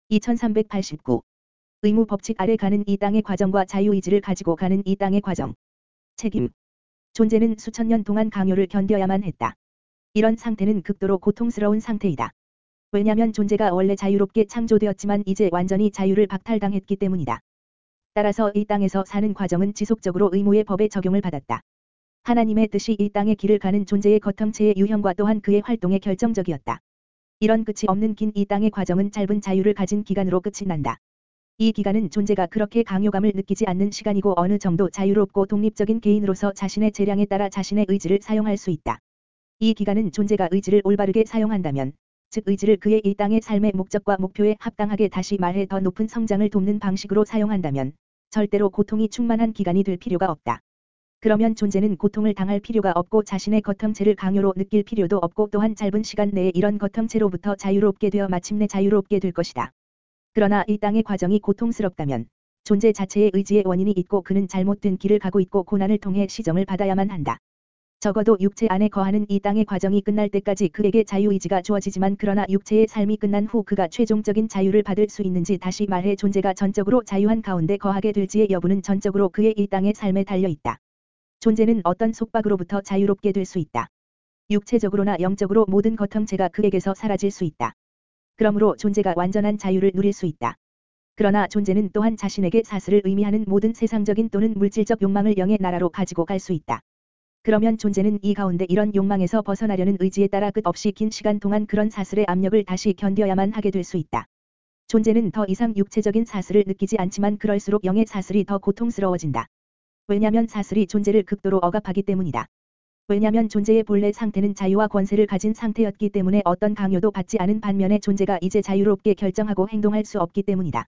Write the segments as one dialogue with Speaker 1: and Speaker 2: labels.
Speaker 1: 2389. 의무 법칙 아래 가는 이 땅의 과정과 자유의지를 가지고 가는 이 땅의 과정. 책임. 존재는 수천 년 동안 강요를 견뎌야만 했다. 이런 상태는 극도로 고통스러운 상태이다. 왜냐면 존재가 원래 자유롭게 창조되었지만 이제 완전히 자유를 박탈당했기 때문이다. 따라서 이 땅에서 사는 과정은 지속적으로 의무의 법에 적용을 받았다. 하나님의 뜻이 이 땅의 길을 가는 존재의 거통체의 유형과 또한 그의 활동에 결정적이었다. 이런 끝이 없는 긴 이 땅의 과정은 짧은 자유를 가진 기간으로 끝이 난다. 이 기간은 존재가 그렇게 강요감을 느끼지 않는 시간이고 어느 정도 자유롭고 독립적인 개인으로서 자신의 재량에 따라 자신의 의지를 사용할 수 있다. 이 기간은 존재가 의지를 올바르게 사용한다면, 즉 의지를 그의 이 땅의 삶의 목적과 목표에 합당하게 다시 말해 더 높은 성장을 돕는 방식으로 사용한다면, 절대로 고통이 충만한 기간이 될 필요가 없다. 그러면 존재는 고통을 당할 필요가 없고 자신의 거통체를 강요로 느낄 필요도 없고 또한 짧은 시간 내에 이런 거통체로부터 자유롭게 되어 마침내 자유롭게 될 것이다. 그러나 이 땅의 과정이 고통스럽다면 존재 자체의 의지의 원인이 있고 그는 잘못된 길을 가고 있고 고난을 통해 시정을 받아야만 한다. 적어도 육체 안에 거하는 이 땅의 과정이 끝날 때까지 그에게 자유의지가 주어지지만 그러나 육체의 삶이 끝난 후 그가 최종적인 자유를 받을 수 있는지 다시 말해 존재가 전적으로 자유한 가운데 거하게 될지의 여부는 전적으로 그의 이 땅의 삶에 달려있다. 존재는 어떤 속박으로부터 자유롭게 될 수 있다. 육체적으로나 영적으로 모든 거통체가 그에게서 사라질 수 있다. 그러므로 존재가 완전한 자유를 누릴 수 있다. 그러나 존재는 또한 자신에게 사슬을 의미하는 모든 세상적인 또는 물질적 욕망을 영의 나라로 가지고 갈 수 있다. 그러면 존재는 이 가운데 이런 욕망에서 벗어나려는 의지에 따라 끝없이 긴 시간 동안 그런 사슬의 압력을 다시 견뎌야만 하게 될 수 있다. 존재는 더 이상 육체적인 사슬을 느끼지 않지만 그럴수록 영의 사슬이 더 고통스러워진다. 왜냐면 사슬이 존재를 극도로 억압하기 때문이다. 왜냐면 존재의 본래 상태는 자유와 권세를 가진 상태였기 때문에 어떤 강요도 받지 않은 반면에 존재가 이제 자유롭게 결정하고 행동할 수 없기 때문이다.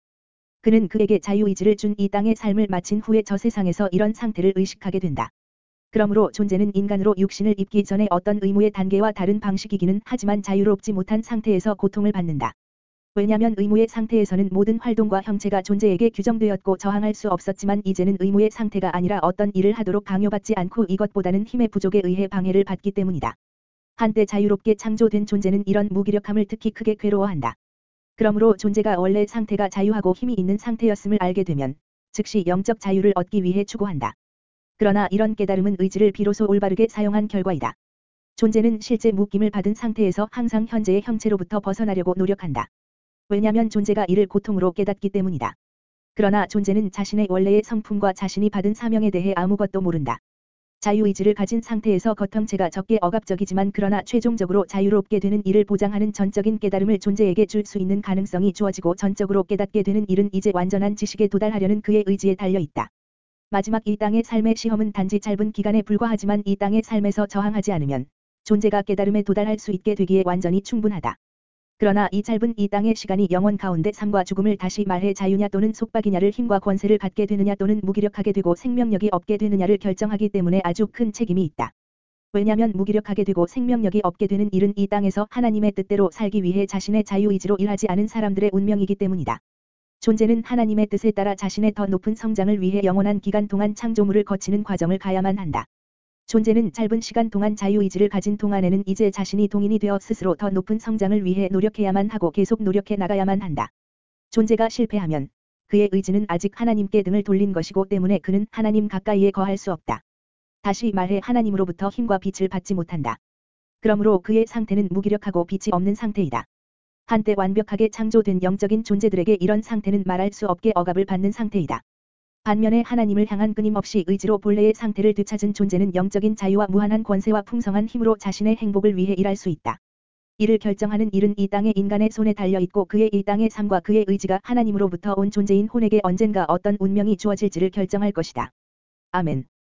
Speaker 1: 그는 그에게 자유의지를 준 이 땅의 삶을 마친 후에 저 세상에서 이런 상태를 의식하게 된다. 그러므로 존재는 인간으로 육신을 입기 전에 어떤 의무의 단계와 다른 방식이기는 하지만 자유롭지 못한 상태에서 고통을 받는다. 왜냐면 의무의 상태에서는 모든 활동과 형체가 존재에게 규정되었고 저항할 수 없었지만 이제는 의무의 상태가 아니라 어떤 일을 하도록 강요받지 않고 이것보다는 힘의 부족에 의해 방해를 받기 때문이다. 한때 자유롭게 창조된 존재는 이런 무기력함을 특히 크게 괴로워한다. 그러므로 존재가 원래 상태가 자유하고 힘이 있는 상태였음을 알게 되면 즉시 영적 자유를 얻기 위해 추구한다. 그러나 이런 깨달음은 의지를 비로소 올바르게 사용한 결과이다. 존재는 실제 묶임을 받은 상태에서 항상 현재의 형체로부터 벗어나려고 노력한다. 왜냐면 존재가 이를 고통으로 깨닫기 때문이다. 그러나 존재는 자신의 원래의 성품과 자신이 받은 사명에 대해 아무것도 모른다. 자유의지를 가진 상태에서 거통체가 적게 억압적이지만 그러나 최종적으로 자유롭게 되는 일을 보장하는 전적인 깨달음을 존재에게 줄 수 있는 가능성이 주어지고 전적으로 깨닫게 되는 일은 이제 완전한 지식에 도달하려는 그의 의지에 달려있다. 마지막 이 땅의 삶의 시험은 단지 짧은 기간에 불과하지만 이 땅의 삶에서 저항하지 않으면 존재가 깨달음에 도달할 수 있게 되기에 완전히 충분하다. 그러나 이 짧은 이 땅의 시간이 영원 가운데 삶과 죽음을 다시 말해 자유냐 또는 속박이냐를 힘과 권세를 갖게 되느냐 또는 무기력하게 되고 생명력이 없게 되느냐를 결정하기 때문에 아주 큰 책임이 있다. 왜냐면 무기력하게 되고 생명력이 없게 되는 일은 이 땅에서 하나님의 뜻대로 살기 위해 자신의 자유의지로 일하지 않은 사람들의 운명이기 때문이다. 존재는 하나님의 뜻에 따라 자신의 더 높은 성장을 위해 영원한 기간 동안 창조물을 거치는 과정을 가야만 한다. 존재는 짧은 시간 동안 자유의지를 가진 동안에는 이제 자신이 동인이 되어 스스로 더 높은 성장을 위해 노력해야만 하고 계속 노력해 나가야만 한다. 존재가 실패하면 그의 의지는 아직 하나님께 등을 돌린 것이고 때문에 그는 하나님 가까이에 거할 수 없다. 다시 말해 하나님으로부터 힘과 빛을 받지 못한다. 그러므로 그의 상태는 무기력하고 빛이 없는 상태이다. 한때 완벽하게 창조된 영적인 존재들에게 이런 상태는 말할 수 없게 억압을 받는 상태이다. 반면에 하나님을 향한 끊임없이 의지로 본래의 상태를 되찾은 존재는 영적인 자유와 무한한 권세와 풍성한 힘으로 자신의 행복을 위해 일할 수 있다. 이를 결정하는 일은 이 땅의 인간의 손에 달려있고 그의 이 땅의 삶과 그의 의지가 하나님으로부터 온 존재인 혼에게 언젠가 어떤 운명이 주어질지를 결정할 것이다. 아멘.